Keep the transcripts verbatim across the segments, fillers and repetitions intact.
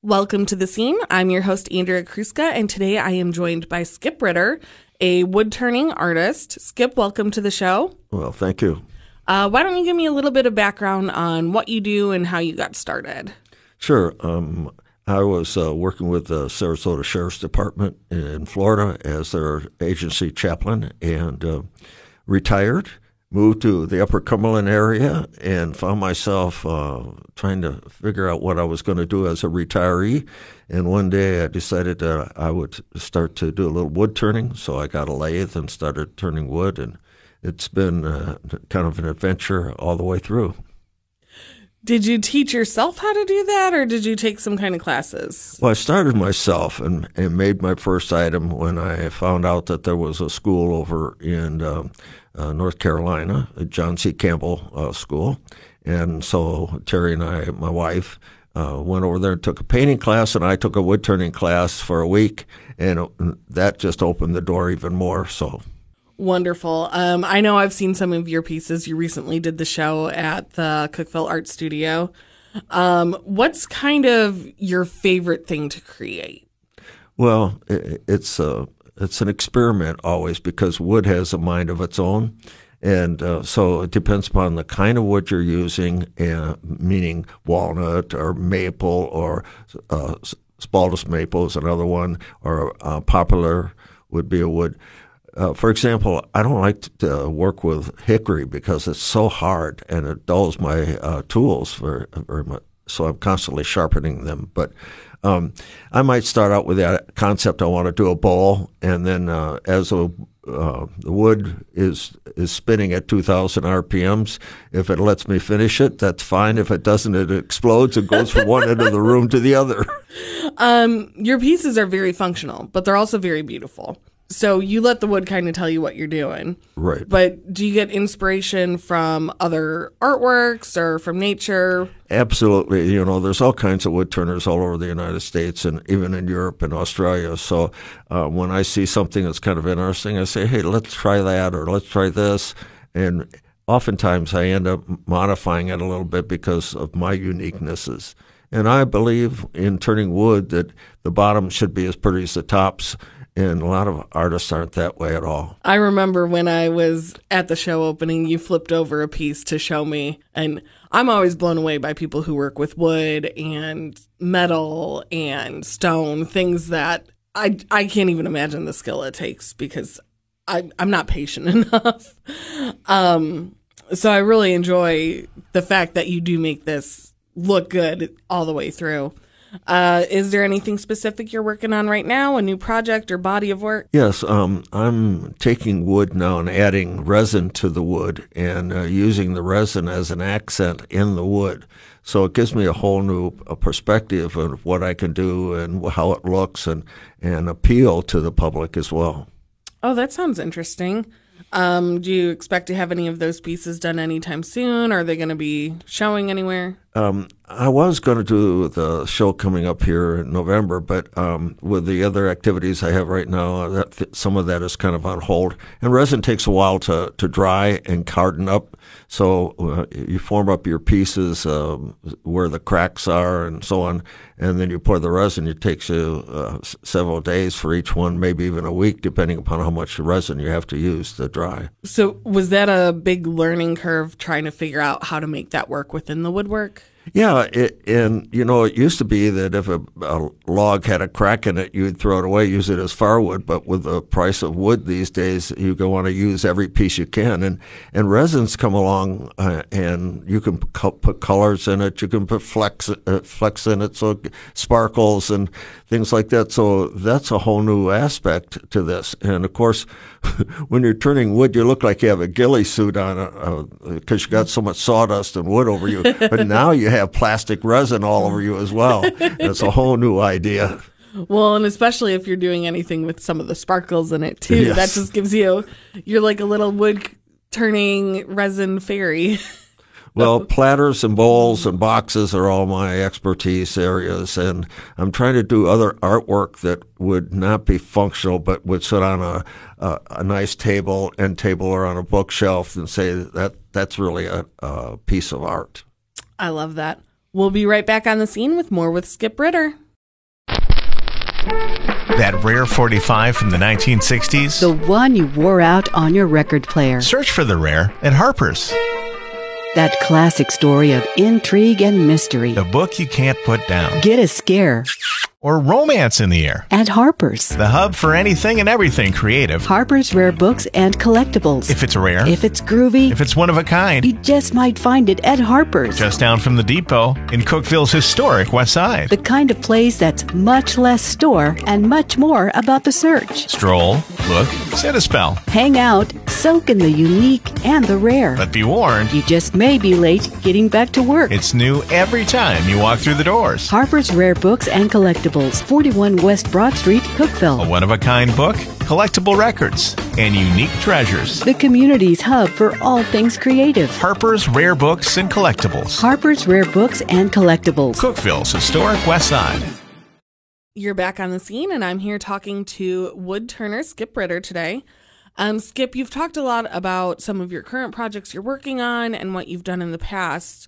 Welcome to The Scene. I'm your host, Andrea Kruska, and today I am joined by Skip Ritter, a wood-turning artist. Skip, welcome to the show. Well, thank you. Uh, why don't you give me a little bit of background on what you do and how you got started? Sure. Um, I was uh, working with the Sarasota Sheriff's Department in Florida as their agency chaplain and uh, retired. Moved to the Upper Cumberland area and found myself uh, trying to figure out what I was going to do as a retiree. And one day I decided that I would start to do a little wood turning. So I got a lathe and started turning wood. And it's been uh, kind of an adventure all the way through. Did you teach yourself how to do that, or did you take some kind of classes? Well, I started myself and, and made my first item when I found out that there was a school over in uh, uh, North Carolina, at John C. Campbell uh, School. And so Terry and I, my wife, uh, went over there and took a painting class, and I took a wood turning class for a week, and that just opened the door even more. So. Wonderful. Um, I know I've seen some of your pieces. You recently did the show at the Cookeville Art Studio. Um, what's kind of your favorite thing to create? Well, it's a, it's an experiment always, because wood has a mind of its own. And uh, so it depends upon the kind of wood you're using, uh, meaning walnut or maple or uh, Spaldus maple is another one, or uh, poplar would be a wood. Uh, for example, I don't like to work with hickory because it's so hard and it dulls my uh, tools very, very much. So I'm constantly sharpening them. But um, I might start out with that concept. I want to do a bowl, and then uh, as a, uh, the wood is is spinning at two thousand R P Ms, if it lets me finish it, that's fine. If it doesn't, it explodes and goes from one end of the room to the other. Um, your pieces are very functional, but they're also very beautiful. So you let the wood kind of tell you what you're doing. Right. But do you get inspiration from other artworks or from nature? Absolutely. You know, there's all kinds of wood turners all over the United States and even in Europe and Australia. So uh, when I see something that's kind of interesting, I say, hey, let's try that, or let's try this. And oftentimes I end up modifying it a little bit because of my uniquenesses. And I believe in turning wood that the bottom should be as pretty as the tops. And a lot of artists aren't that way at all. I remember when I was at the show opening, you flipped over a piece to show me. And I'm always blown away by people who work with wood and metal and stone, things that I, I can't even imagine the skill it takes, because I, I'm not patient enough. um, so I really enjoy the fact that you do make this look good all the way through. Uh, is there anything specific you're working on right now, a new project or body of work? Yes, um, I'm taking wood now and adding resin to the wood and uh, using the resin as an accent in the wood. So it gives me a whole new uh, perspective of what I can do and how it looks, and, and appeal to the public as well. Oh, that sounds interesting. Um, do you expect to have any of those pieces done anytime soon? Are they going to be showing anywhere? Um, I was going to do the show coming up here in November, but um, with the other activities I have right now, that, some of that is kind of on hold. And resin takes a while to, to dry and harden up. So uh, you form up your pieces um, where the cracks are and so on, and then you pour the resin. It takes you uh, s- several days for each one, maybe even a week, depending upon how much resin you have to use to dry. So was that a big learning curve, trying to figure out how to make that work within the woodwork? Yeah, it, and you know, it used to be that if a, a log had a crack in it, you'd throw it away, use it as firewood. But with the price of wood these days, you want to use every piece you can. And and resins come along, uh, and you can put, put colors in it. You can put flecks uh, flecks in it, so it sparkles and things like that. So that's a whole new aspect to this. And of course, when you're turning wood, you look like you have a ghillie suit on because uh, you got so much sawdust and wood over you. But now you have plastic resin all over you as well. It's a whole new idea. Well, and especially if you're doing anything with some of the sparkles in it too, yes. That just gives you, you're like a little wood turning resin fairy. Well, platters and bowls and boxes are all my expertise areas, and I'm trying to do other artwork that would not be functional but would sit on a a, a nice table, end table, or on a bookshelf, and say that that's really a, a piece of art. I love that. We'll be right back on The Scene with more with Skip Ritter. That rare forty-five from the nineteen sixties? The one you wore out on your record player. Search for the rare at Harper's. That classic story of intrigue and mystery. The book you can't put down. Get a scare. Or romance in the air. At Harper's. The hub for anything and everything creative. Harper's Rare Books and Collectibles. If it's rare. If it's groovy. If it's one of a kind. You just might find it at Harper's. Just down from the depot in Cookeville's historic West Side. The kind of place that's much less store and much more about the search. Stroll, look, sit a spell. Hang out, soak in the unique and the rare. But be warned. You just may be late getting back to work. It's new every time you walk through the doors. Harper's Rare Books and Collectibles. forty-one West Broad Street, Cookeville. A one-of-a-kind book, collectible records, and unique treasures. The community's hub for all things creative. Harper's Rare Books and Collectibles. Harper's Rare Books and Collectibles. Cookeville's historic West Side. You're back on the scene, and I'm here talking to wood turner Skip Ritter today. Um, Skip, you've talked a lot about some of your current projects you're working on and what you've done in the past.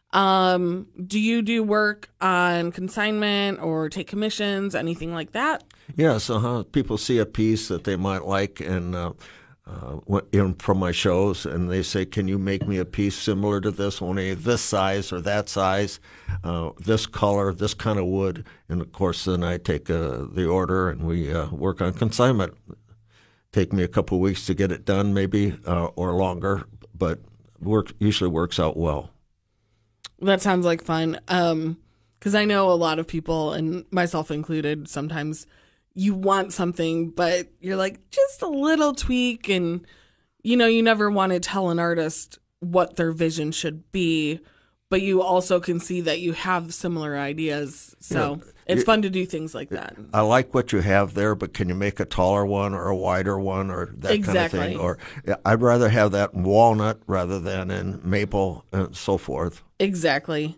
Um, do you do work on consignment or take commissions, anything like that? Yes, uh-huh. People see a piece that they might like and uh, uh, in from my shows, and they say, "Can you make me a piece similar to this, only this size or that size, uh, this color, this kind of wood?" And of course, then I take uh, the order and we uh, work on consignment. Take me a couple of weeks to get it done, maybe, uh, or longer, but work usually works out well. That sounds like fun. Um, because I know a lot of people, and myself included, sometimes you want something, but you're like, just a little tweak. And, you know, you never want to tell an artist what their vision should be, but you also can see that you have similar ideas. So yeah, it's fun to do things like that. I like what you have there, but can you make a taller one or a wider one or that exactly. kind of thing? Or I'd rather have that in walnut rather than in maple and so forth. Exactly.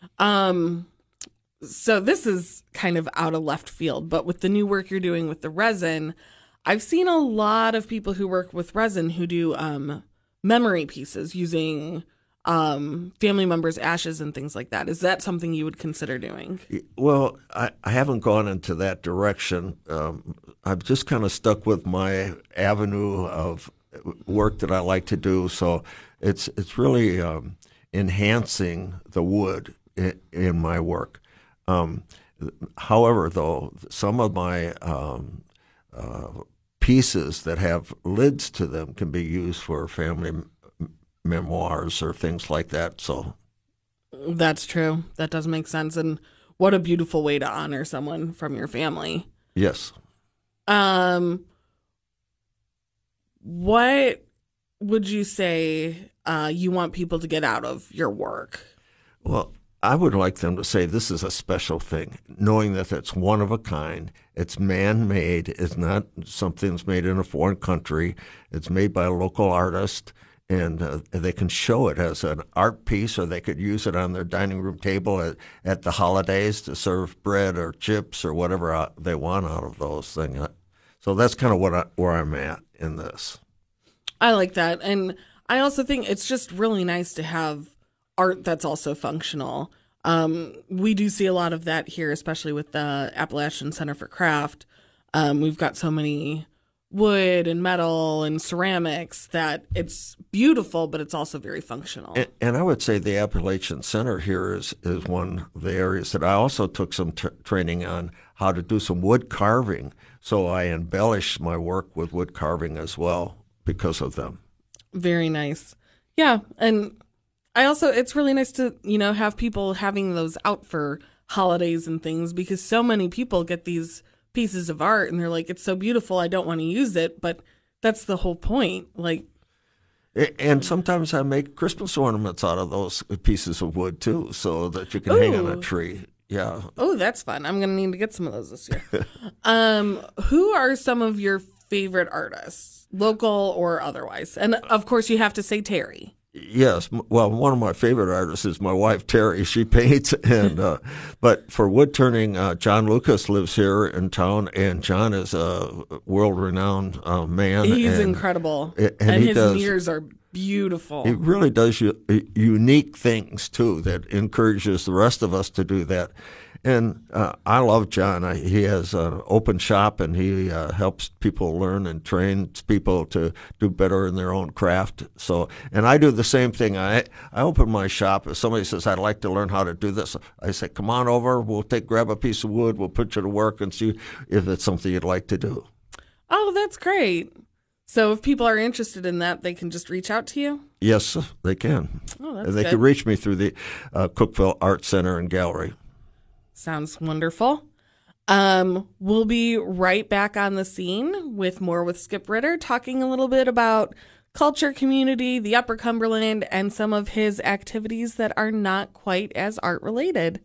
Um, so this is kind of out of left field, but with the new work you're doing with the resin, I've seen a lot of people who work with resin who do um, memory pieces using um, family members' ashes and things like that. Is that something you would consider doing? Well, I, I haven't gone into that direction. Um, I've just kind of stuck with my avenue of work that I like to do. So it's it's really um, enhancing the wood in, in my work. Um, however, though, some of my um, uh, pieces that have lids to them can be used for family m- memoirs or things like that. So that's true. That does make sense. And what a beautiful way to honor someone from your family. Yes. Um, what would you say uh, you want people to get out of your work? Well, I would like them to say this is a special thing, knowing that it's one of a kind. It's man-made. It's not something that's made in a foreign country. It's made by a local artist, and uh, they can show it as an art piece, or they could use it on their dining room table at, at the holidays to serve bread or chips or whatever they want out of those things. So that's kind of what I, where I'm at in this. I like that. And I also think it's just really nice to have art that's also functional. Um, we do see a lot of that here, especially with the Appalachian Center for Craft. Um, we've got so many wood and metal and ceramics that it's beautiful, but it's also very functional. And, and I would say the Appalachian Center here is, is one of the areas that I also took some t- training on how to do some wood carving. So I embellish my work with wood carving as well because of them. Very nice. Yeah. And I also, it's really nice to, you know, have people having those out for holidays and things, because so many people get these pieces of art and they're like, it's so beautiful, I don't want to use it. But that's the whole point. Like, and sometimes I make Christmas ornaments out of those pieces of wood too, so that you can ooh. hang on a tree. Yeah. Oh, that's fun. I'm going to need to get some of those this year. um, who are some of your favorite artists, local or otherwise? And of course, you have to say Terry. Yes, well, one of my favorite artists is my wife Terry. She paints, and uh, but for wood turning, uh, John Lucas lives here in town, and John is a world-renowned uh, man. He's and, incredible, and, and he his does, mirrors are beautiful. He really does u- unique things too that encourages the rest of us to do that. And uh, I love John. I, he has an open shop, and he uh, helps people learn and trains people to do better in their own craft. So, and I do the same thing. I I open my shop. If somebody says, I'd like to learn how to do this, I say, come on over. We'll take grab a piece of wood. We'll put you to work and see if it's something you'd like to do. Oh, that's great. So if people are interested in that, they can just reach out to you? Yes, they can. Oh, that's and they good. can reach me through the uh, Cookeville Art Center and Gallery. Sounds wonderful. Um, we'll be right back on the scene with more with Skip Ritter, talking a little bit about culture, community, the Upper Cumberland, and some of his activities that are not quite as art-related.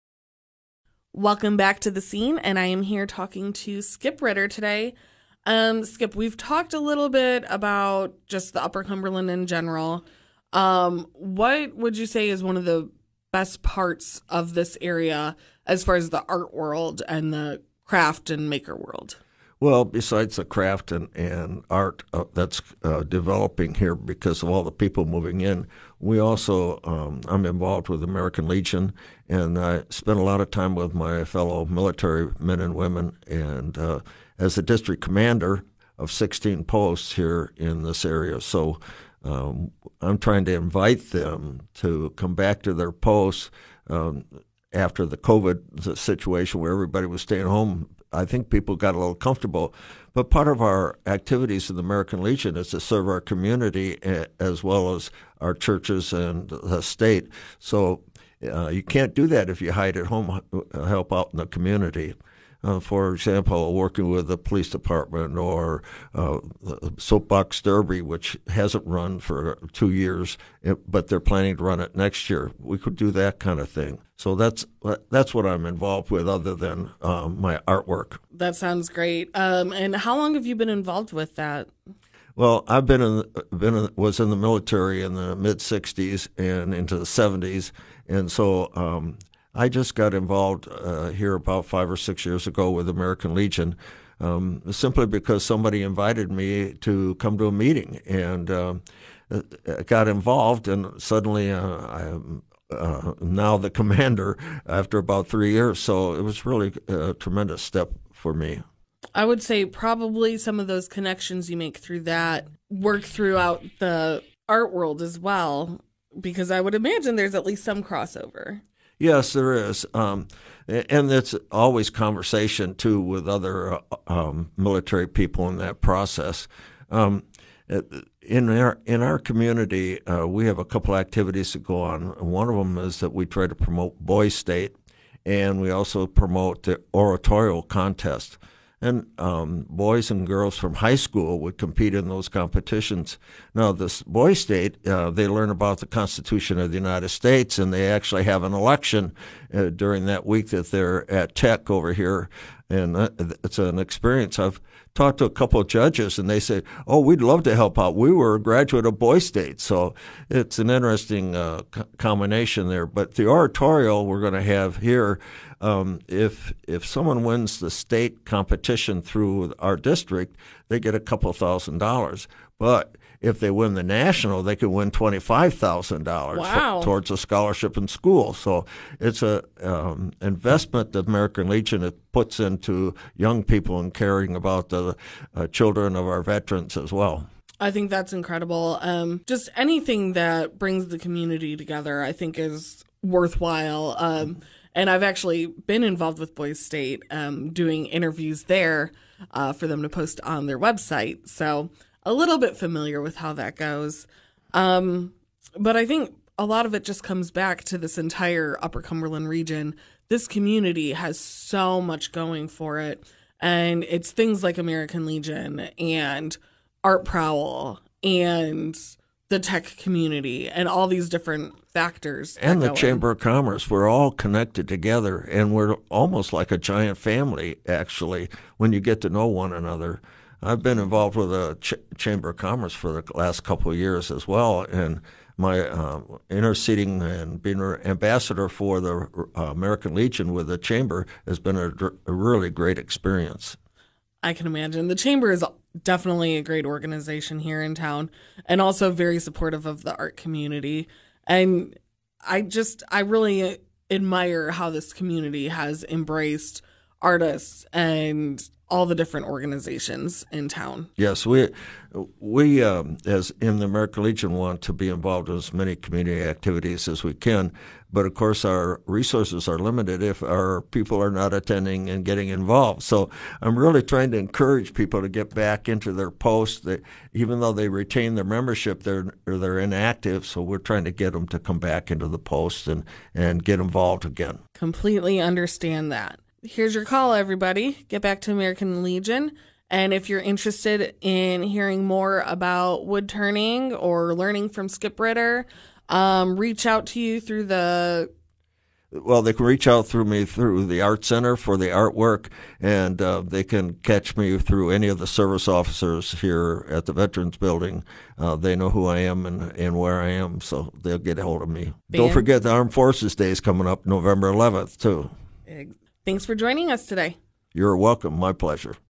Welcome back to the scene, and I am here talking to Skip Ritter today. Um, Skip, we've talked a little bit about just the Upper Cumberland in general. Um, what would you say is one of the best parts of this area as far as the art world and the craft and maker world? Well, besides the craft and, and art uh, that's uh, developing here because of all the people moving in, we also, um, I'm involved with American Legion, and I spend a lot of time with my fellow military men and women. And uh, as a district commander of sixteen posts here in this area, so um, I'm trying to invite them to come back to their posts um, after the COVID situation where everybody was staying home. I think people got a little comfortable. But part of our activities in the American Legion is to serve our community as well as our churches and the state. So uh, you can't do that if you hide at home, help out in the community. Uh, for example, working with the police department or uh, the Soapbox Derby, which hasn't run for two years, but they're planning to run it next year. We could do that kind of thing. So that's that's what I'm involved with other than um, my artwork. That sounds great. Um, and how long have you been involved with that? Well, I've been in, been in, was in the military in the mid sixties and into the seventies, and so um, I just got involved uh, here about five or six years ago with American Legion, um, simply because somebody invited me to come to a meeting, and uh, I got involved, and suddenly uh, I'm uh, now the commander after about three years. So it was really a tremendous step for me. I would say probably some of those connections you make through that work throughout the art world as well, because I would imagine there's at least some crossover. Yes, there is. Um, and it's always conversation, too, with other uh, um, military people in that process. Um, in our in our community, uh, we have a couple activities that go on. One of them is that we try to promote Boys State, and we also promote the oratorial contest. And um, boys and girls from high school would compete in those competitions. Now, this Boys State, uh, they learn about the Constitution of the United States, and they actually have an election uh, during that week that they're at Tech over here. And uh, it's an experience. I've talked to a couple of judges, and they say, oh, we'd love to help out. We were a graduate of Boys State. So it's an interesting uh, c- combination there. But the oratorial we're going to have here, Um, if if someone wins the state competition through our district, they get a couple thousand dollars. But if they win the national, they can win twenty-five thousand dollars Wow. for, towards a scholarship in school. So it's a um, investment that American Legion puts into young people and caring about the uh, children of our veterans as well. I think that's incredible. Um, just anything that brings the community together, I think, is worthwhile. Um, and I've actually been involved with Boys State, um, doing interviews there uh, for them to post on their website. So a little bit familiar with how that goes. Um, but I think a lot of it just comes back to this entire Upper Cumberland region. This community has so much going for it. And it's things like American Legion and Art Prowl and the tech community and all these different factors. And the go Chamber in. of Commerce. We're all connected together, and we're almost like a giant family, actually, when you get to know one another. I've been involved with the Ch- Chamber of Commerce for the last couple of years as well, and my uh, interceding and being an ambassador for the uh, American Legion with the Chamber has been a, a really great experience. I can imagine. The Chamber is definitely a great organization here in town and also very supportive of the art community. And I just, I really admire how this community has embraced artists and all the different organizations in town. Yes, we we um, as in the American Legion want to be involved in as many community activities as we can, but of course our resources are limited if our people are not attending and getting involved. So I'm really trying to encourage people to get back into their posts. That even though they retain their membership, they're they're inactive. So we're trying to get them to come back into the posts and and get involved again. Completely understand that. Here's your call, everybody. Get back to American Legion. And if you're interested in hearing more about wood turning or learning from Skip Ritter, um, reach out to you through the... Well, they can reach out through me through the Art Center for the artwork, and uh, they can catch me through any of the service officers here at the Veterans Building. Uh, they know who I am and, and where I am, so they'll get a hold of me. Bam. Don't forget the Armed Forces Day is coming up November eleventh, too. Thanks for joining us today. You're welcome. My pleasure.